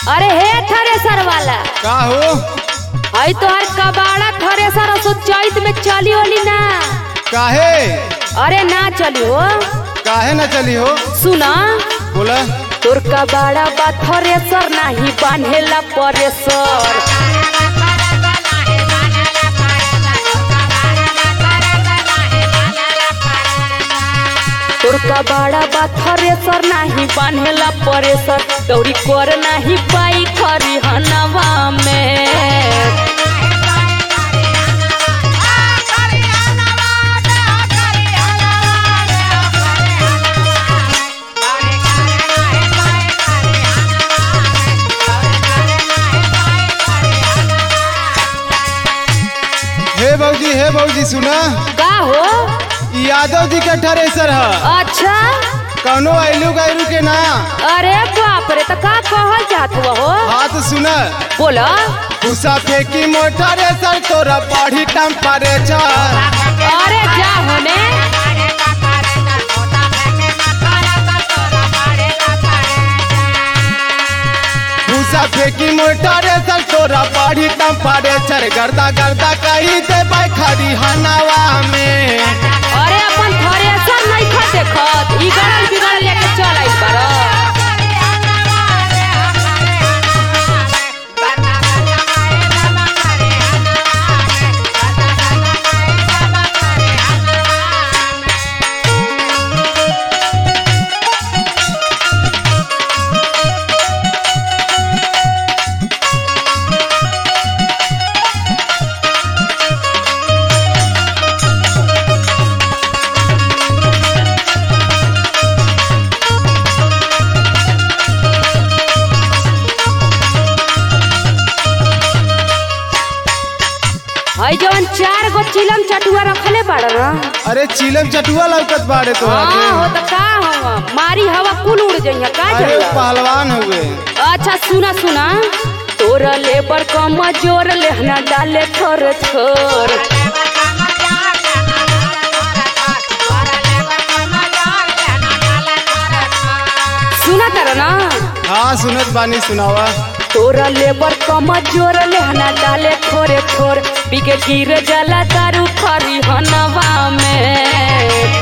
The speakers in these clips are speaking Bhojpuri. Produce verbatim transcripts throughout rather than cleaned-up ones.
अरे हे थ्रेसर वाला का हो? हई तोहर कबाड़ा थ्रेसर असो चैत में चली होली ना? काहे? अरे ना चली हो। काहे ना चली हो? सुना बोला। तोर कबाड़ा बा थ्रेसर नाही बांधेला परेसर। तोर कबाड़ा बा थ्रेसर नाही बांधेला परेसर। दौड़ी कर नाही पाई खरी हनवा में। हे भौजी हे भौजी सुना। का हो? यादव जी का थ्रेसर है। अच्छा कौनो आइलू गैलू के ना। अरे बाप रे, तो का कहल जात हुआ हो? हाँ तो सुना। बोला। भूसा फेंकी मोटर सर तोरा बढ़ी टेम्परेचर। अरे जा होने। भूसा फेंकी मोटर सर तोरा बढ़ी टेम्परेचर। गर्दा गर्दा कही दे खरी हनवा में। अरे अपन थ्रेसर नहीं खा देखत, ई गड़ल बिगड़ल लेके चल आई बार। हई जवन चार गो चिलम चटुआ रखले बाड़ ना। अरे चिलम चटुआ लौकत बाड़े तो। हाँ हो तो का हवा मारी हवा कुल उड़ जइया का अरे जला। पहलवान हुए। अच्छा सुना सुना। तोरा लेबर कम जोर लेहना डाले थोर थोर। सुना तारा ना। हाँ सुनत बानी सुनावा। तोरा लेबर कम जोर लेहना डाले थोरे थोर। बिके गिर जला दारू खरी हनवा में।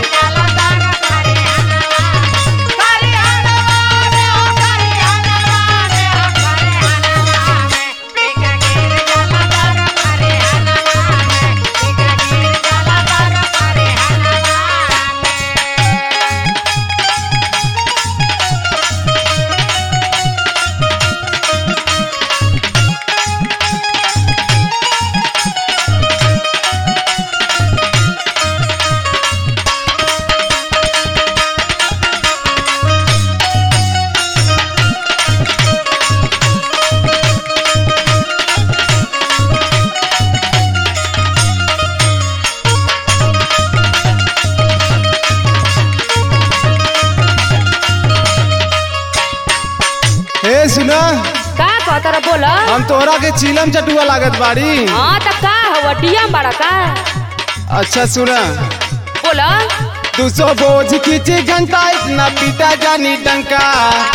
हे सुना। का कहतारा बोला। हम तोहरा के चिलम चटुआ लागत बाड़ी। हाँ तो का हवा डिया बड़ा का। अच्छा सुना। बोला। दो सौ बोझ खींची घंटा इतना पीटा जानी डंका।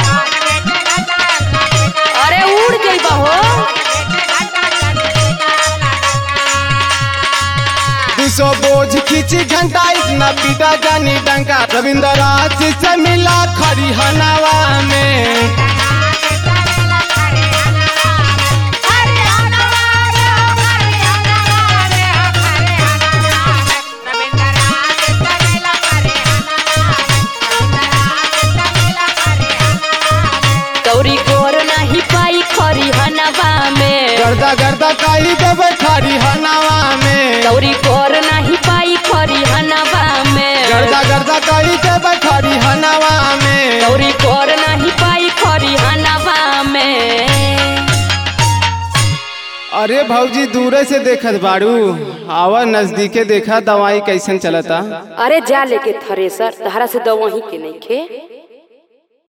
अरे उड़ जइबा हो। दो सौ बोझ खींची घंटा इतना पीटा जानी डंका। रविंद्र राज से मिला खरी हनवा में। गौरी गोर नहीं पाई खरी हनवा में। गर्दा गर्दा कही देवे खरी हनवा में। गौरी गोर नहीं पाई खरी हनवा में। गर्दा गर्दा कही देवे खरी हनवा में। गौरी गोर नहीं पाई खरी हनवा में। अरे भौजी दूरे से देखत बाड़ू, आवा नजदीके देखा दवाई कैसन चलता। अरे जा लेके थ्रेसर, तहरा से दवाही के नहीं खे।